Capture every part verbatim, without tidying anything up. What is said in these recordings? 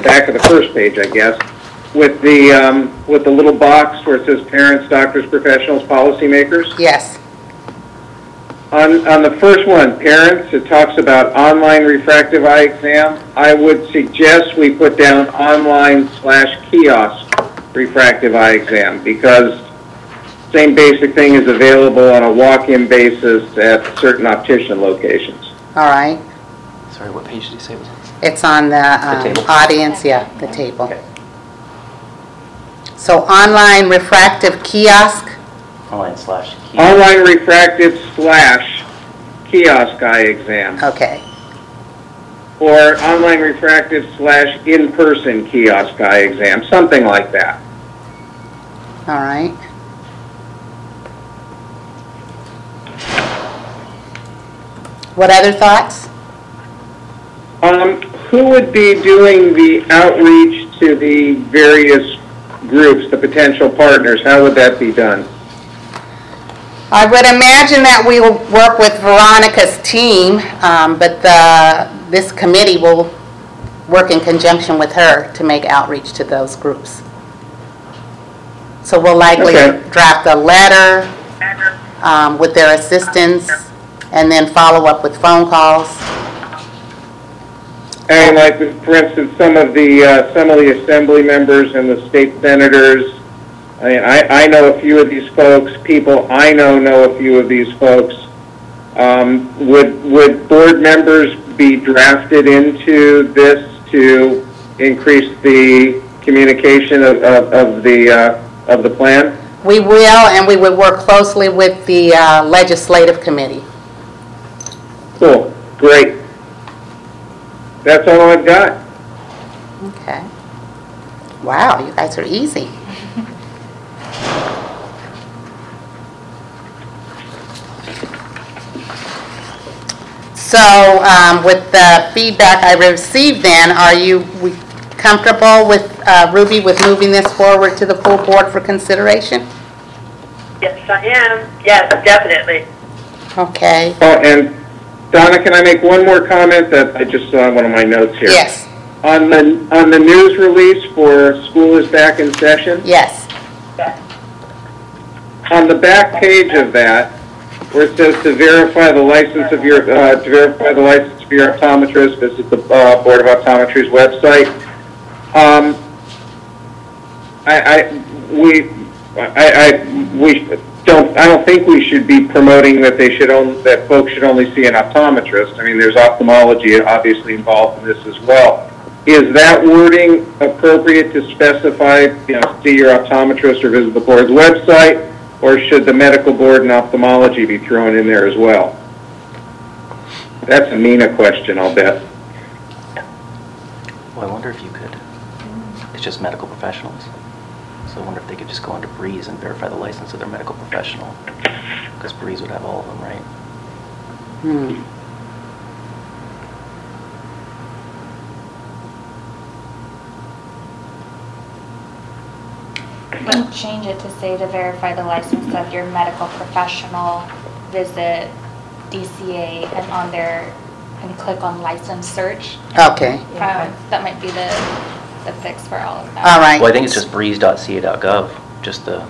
back of the first page, I guess, with the, um, with the little box where it says parents, doctors, professionals, policymakers. Yes. On, on the first one, parents, it talks about online refractive eye exam. I would suggest we put down online slash kiosk refractive eye exam, because same basic thing is available on a walk-in basis at certain optician locations. All right. Sorry, what page did you say it was on? It's on the, um, The table? audience, yeah, the table. Okay. So online refractive kiosk. Online slash key. Online refractive slash kiosk eye exam. Okay. Or online refractive slash in-person kiosk eye exam, something like that. All right. What other thoughts? Um, who would be doing the outreach to the various groups, the potential partners? How would that be done? I would imagine that we will work with Veronica's team, um, but the, this committee will work in conjunction with her to make outreach to those groups. So we'll likely Okay. draft a letter um, with their assistance, and then follow up with phone calls. And like, for instance, some of the, uh, some of the assembly members and the state senators, I mean, I, I know a few of these folks, people I know know a few of these folks. Um, would, would board members be drafted into this to increase the communication of, of, of the, uh, of the plan? We will, and we would work closely with the uh, legislative committee. Cool, great. That's all I've got. Okay. Wow, you guys are easy. So um, with the feedback I received then, are you we comfortable with, uh, Ruby, with moving this forward to the full board for consideration? Yes, I am. Yes, definitely. Okay. Oh, and Donna, can I make one more comment that I just saw in one of my notes here? Yes. On the, on the news release for school is back in session, Yes. on the back page of that, where it says to verify the license of your, uh, to verify the license of your optometrist, visit the uh, Board of Optometry's website. Um, I, I, we, I, I, we don't, I don't think we should be promoting that they should own, that folks should only see an optometrist. I mean, there's ophthalmology obviously involved in this as well. Is that wording appropriate to specify, you know, see your optometrist or visit the board's website, or should the medical board and ophthalmology be thrown in there as well? That's a Nina question, I'll bet. Well, I wonder if you could, it's just medical professionals. So I wonder if they could just go into Breeze and verify the license of their medical professional, because Breeze would have all of them, right? Hmm. You can change it to say to verify the license of your medical professional, visit D C A and on there, and click on license search. Okay. Um, that might be the, the fix for all of that. All right. Well, I think it's just breeze dot c a dot gov, just to,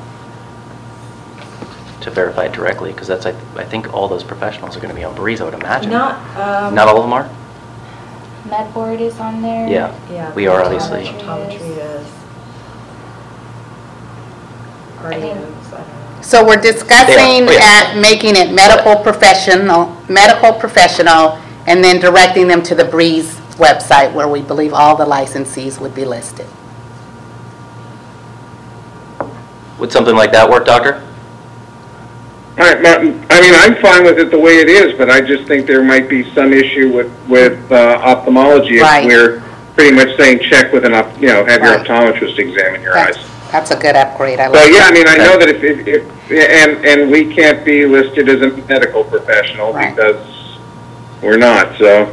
to verify it directly, because that's, I, I think all those professionals are going to be on Breeze, I would imagine. Not, um, Not all of them are? MedBoard is on there. Yeah, yeah, we are obviously. Optometry is. Cardios, I don't know. So we're discussing Yeah, yeah. at making it medical professional, medical professional, and then directing them to the Breeze website where we believe all the licensees would be listed. Would something like that work, Doctor? All right, I mean, I'm fine with it the way it is, but I just think there might be some issue with, with uh, ophthalmology if Right. we're pretty much saying check with an, op, you know, have your Right. optometrist examine your That's, eyes. that's a good upgrade. I So, like yeah, I that. mean, I know that if, if, if and, and we can't be listed as a medical professional Right. because we're not, so.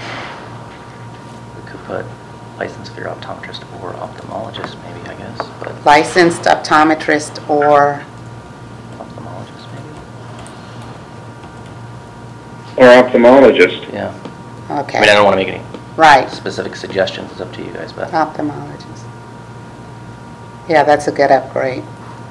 We could put license for your optometrist or ophthalmologist, maybe, I guess, but Licensed optometrist or, ophthalmologist, maybe. Or ophthalmologist. Yeah. I mean, I okay. don't want to make any Right, Specific suggestions is up to you guys, Beth. ophthalmologist. Yeah, that's a good upgrade.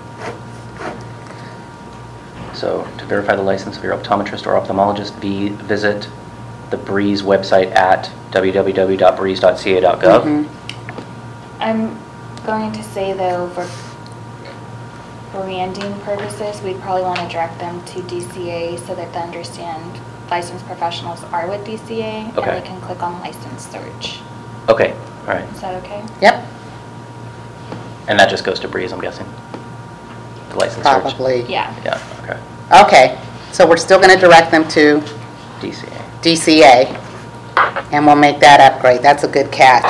So to verify the license of your optometrist or ophthalmologist, v- visit the Breeze website at w w w dot breeze dot c a dot gov. Mhm. I'm going to say though, for branding purposes, we'd probably want to direct them to D C A so that they understand licensed professionals are with D C A, Okay. and they can click on license search. Okay, all right. Is that okay? Yep, And that just goes to Breeze, I'm guessing? The license search? probably. Yeah. Yeah, okay. Okay, so we're still going to direct them to D C A. D C A, and we'll make that upgrade. That's a good catch.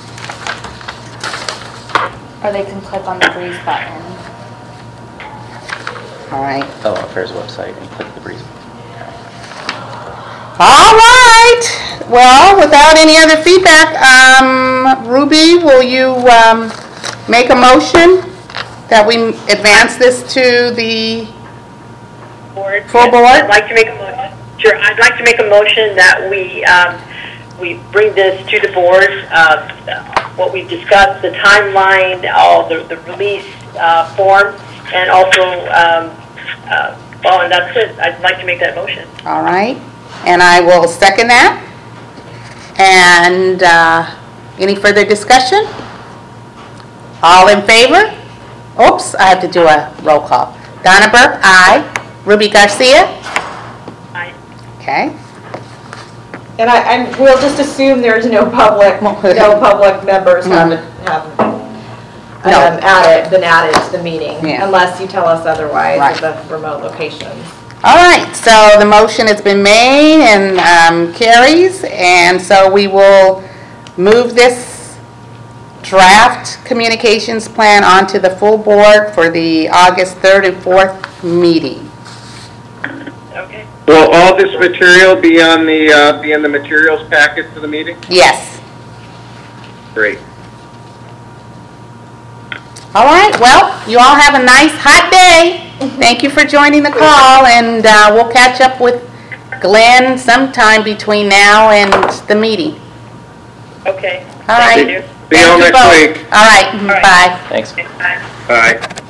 Or they can click on the Breeze button. All right. Oh, affairs website and click the Breeze. All right. Well, without any other feedback, um, Ruby, will you um, make a motion that we advance this to the Board. Full Yes, board? I'd like to make a motion. Sure, I'd like to make a motion that we, um, we bring this to the board, uh, what we've discussed, the timeline, all the, the release, uh, form, and also, um, uh, well, and that's it. I'd like to make that motion. All right, and I will second that. And uh, any further discussion? All in favor? Oops, I have to do a roll call. Donna Burke, aye. Ruby Garcia? Aye. Okay. And I, I, we'll just assume there's no public, no public members haven't, haven't Mm-hmm. No. um, added, been added to the meeting, Yeah. unless you tell us otherwise Right. at the remote locations. All right, so the motion has been made and um, carries, and so we will move this draft communications plan onto the full board for the August third and fourth meeting. Okay. Will all this material be on the, uh, be in the materials packet for the meeting? Yes. Great. All right, well, you all have a nice hot day. Thank you for joining the call, and uh, we'll catch up with Glenn sometime between now and the meeting. Okay. All right. Thank you. See you all Thank next both. week. All right, right. bye. Thanks. Okay, bye. Bye.